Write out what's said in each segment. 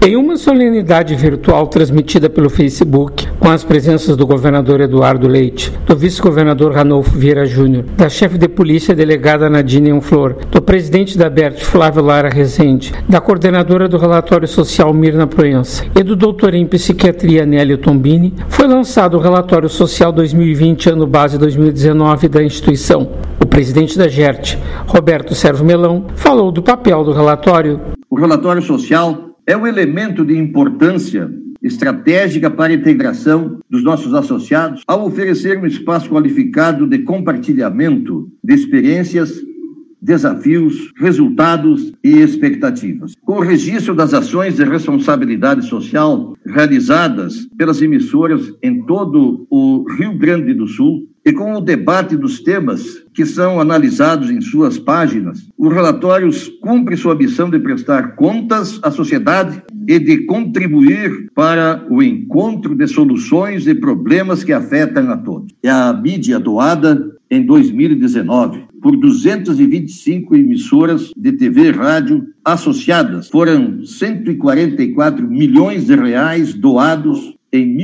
Em uma solenidade virtual transmitida pelo Facebook, com as presenças do governador Eduardo Leite, do vice-governador Ranolfo Vieira Júnior, da chefe de polícia delegada Nadine Flor, do presidente da ABERT, Flávio Lara Rezende, da coordenadora do relatório social Mirna Proença e do doutor em psiquiatria Nélio Tombini, foi lançado o relatório social 2020, ano base 2019 da instituição. O presidente da GERT, Roberto Servo Melão, falou do papel do relatório. O relatório social é um elemento de importância estratégica para a integração dos nossos associados ao oferecer um espaço qualificado de compartilhamento de experiências, desafios, resultados e expectativas. Com o registro das ações de responsabilidade social realizadas pelas emissoras em todo o Rio Grande do Sul, e com o debate dos temas que são analisados em suas páginas, o relatório cumpre sua missão de prestar contas à sociedade e de contribuir para o encontro de soluções e problemas que afetam a todos. É a mídia doada em 2019 por 225 emissoras de TV e rádio associadas. Foram 144 milhões de reais doados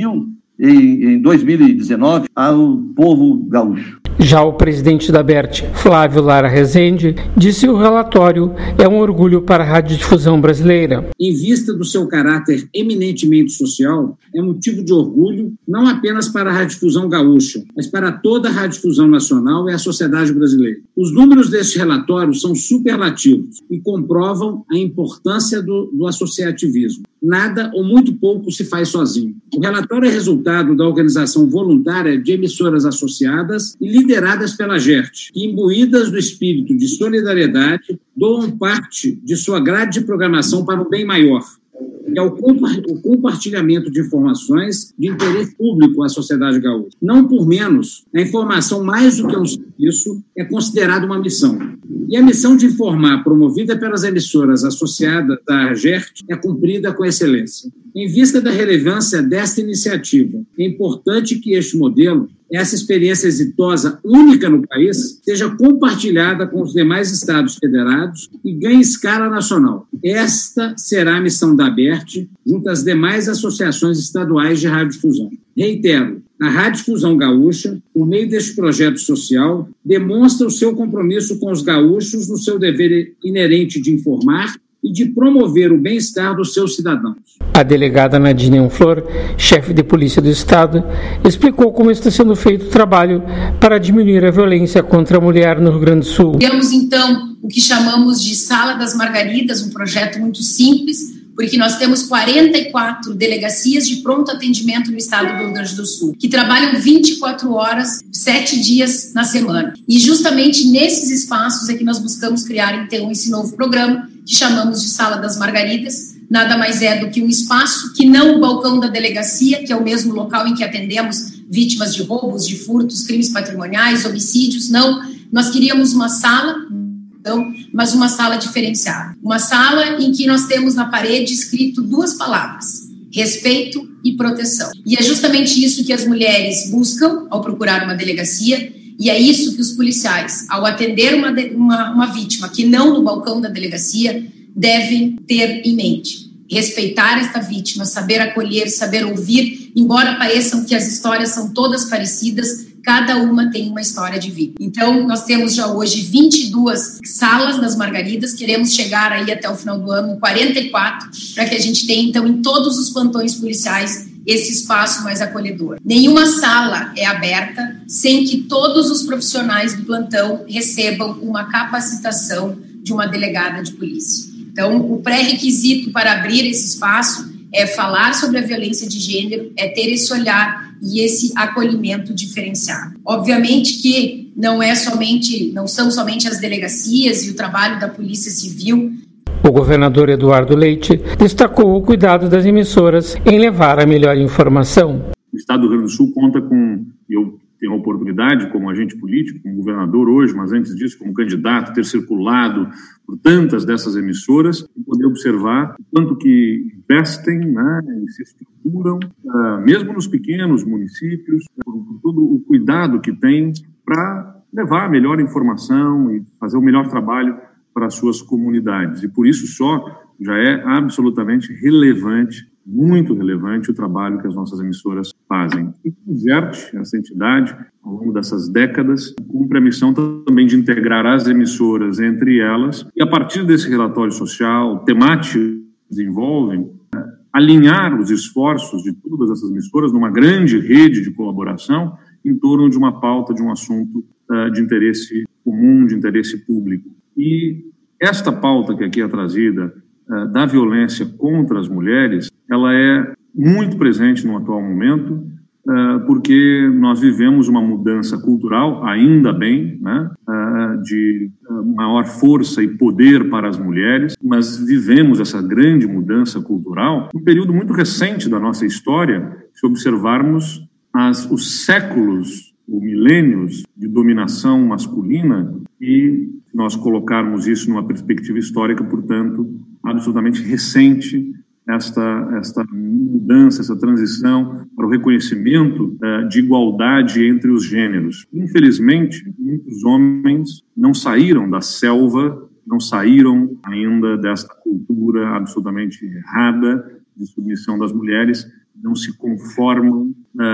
em 2019 ao povo gaúcho. Já o presidente da ABERT, Flávio Lara Rezende, disse que o relatório é um orgulho para a radiodifusão brasileira. Em vista do seu caráter eminentemente social, é motivo de orgulho não apenas para a radiodifusão gaúcha, mas para toda a radiodifusão nacional e a sociedade brasileira. Os números deste relatório são superlativos e comprovam a importância do associativismo. Nada ou muito pouco se faz sozinho. O relatório é resultado da organização voluntária de emissoras associadas e lideradas pela GERT, que, imbuídas do espírito de solidariedade, doam parte de sua grade de programação para um bem maior, que é o compartilhamento de informações de interesse público à sociedade gaúcha. Não por menos, a informação, mais do que um serviço, é considerada uma missão. E a missão de informar, promovida pelas emissoras associadas à GERT, é cumprida com excelência. Em vista da relevância desta iniciativa, é importante que este modelo, essa experiência exitosa única no país, seja compartilhada com os demais estados federados e ganhe escala nacional. Esta será a missão da ABERT, junto às demais associações estaduais de radiodifusão. Reitero, a Radiodifusão Gaúcha, por meio deste projeto social, demonstra o seu compromisso com os gaúchos no seu dever inerente de informar e de promover o bem-estar dos seus cidadãos. A delegada Nadine Flor, chefe de polícia do Estado, explicou como está sendo feito o trabalho para diminuir a violência contra a mulher no Rio Grande do Sul. Temos, então, o que chamamos de Sala das Margaridas, um projeto muito simples, porque nós temos 44 delegacias de pronto atendimento no estado do Rio Grande do Sul, que trabalham 24 horas, 7 dias na semana. E justamente nesses espaços é que nós buscamos criar, então, esse novo programa, que chamamos de Sala das Margaridas. Nada mais é do que um espaço que não o balcão da delegacia, que é o mesmo local em que atendemos vítimas de roubos, de furtos, crimes patrimoniais, homicídios. Não, nós queríamos uma sala, mas uma sala diferenciada. Uma sala em que nós temos na parede escrito 2 palavras: respeito e proteção. E é justamente isso que as mulheres buscam ao procurar uma delegacia, e é isso que os policiais, ao atender uma vítima que não no balcão da delegacia, devem ter em mente. Respeitar esta vítima, saber acolher, saber ouvir, embora pareçam que as histórias são todas parecidas, cada uma tem uma história de vida. Então, nós temos já hoje 22 salas das Margaridas, queremos chegar aí até o final do ano em 44, para que a gente tenha, então, em todos os plantões policiais, esse espaço mais acolhedor. Nenhuma sala é aberta sem que todos os profissionais do plantão recebam uma capacitação de uma delegada de polícia. Então, o pré-requisito para abrir esse espaço é falar sobre a violência de gênero, é ter esse olhar e esse acolhimento diferenciado. Obviamente que não são somente as delegacias e o trabalho da Polícia Civil. O governador Eduardo Leite destacou o cuidado das emissoras em levar a melhor informação. O Estado do Rio Grande do Sul conta com, eu tenho a oportunidade como agente político, como governador hoje, mas antes disso como candidato, ter circulado por tantas dessas emissoras e poder observar o quanto que investem, né, e se estruturam, mesmo nos pequenos municípios, por todo o cuidado que tem para levar a melhor informação e fazer o melhor trabalho para as suas comunidades. E por isso só já é absolutamente relevante, muito relevante o trabalho que as nossas emissoras fazem. E o ZERT, essa entidade, ao longo dessas décadas, cumpre a missão também de integrar as emissoras entre elas e, a partir desse relatório social, temático que desenvolvem, alinhar os esforços de todas essas emissoras numa grande rede de colaboração em torno de uma pauta, de um assunto de interesse comum, de interesse público. E esta pauta que aqui é trazida, da violência contra as mulheres, ela é muito presente no atual momento, porque nós vivemos uma mudança cultural, ainda bem, né, de maior força e poder para as mulheres, mas vivemos essa grande mudança cultural num período muito recente da nossa história, se observarmos os séculos, os milênios de dominação masculina, e nós colocarmos isso numa perspectiva histórica, portanto, absolutamente recente, esta mudança, essa transição para o reconhecimento de igualdade entre os gêneros. Infelizmente, muitos homens não saíram da selva, não saíram ainda desta cultura absolutamente errada de submissão das mulheres, não se conformam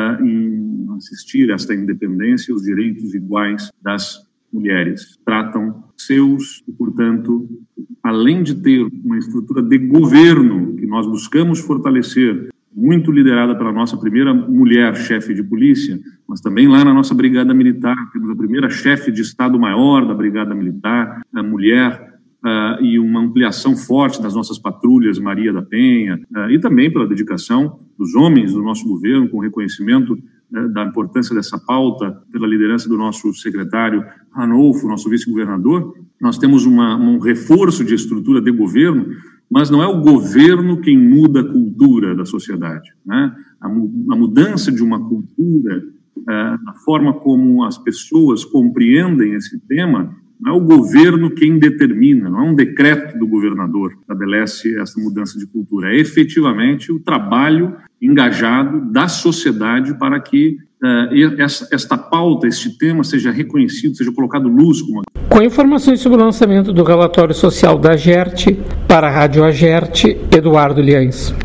em assistir a esta independência e os direitos iguais das mulheres. Tratam seus e, portanto, além de ter uma estrutura de governo que nós buscamos fortalecer, muito liderada pela nossa primeira mulher chefe de polícia, mas também lá na nossa Brigada Militar, temos a primeira chefe de Estado-Maior da Brigada Militar, a mulher, e uma ampliação forte das nossas patrulhas Maria da Penha, e também pela dedicação dos homens do nosso governo, com reconhecimento da importância dessa pauta, pela liderança do nosso secretário Ranolfo, nosso vice-governador. Nós temos um reforço de estrutura de governo, mas não é o governo quem muda a cultura da sociedade, né? A mudança de uma cultura, a forma como as pessoas compreendem esse tema, não é o governo quem determina, não é um decreto do governador que estabelece essa mudança de cultura, é efetivamente o trabalho engajado da sociedade para que esta pauta, este tema seja reconhecido, seja colocado luz. Com informações sobre o lançamento do relatório social da GERT, para a Rádio AGERT, Eduardo Liães.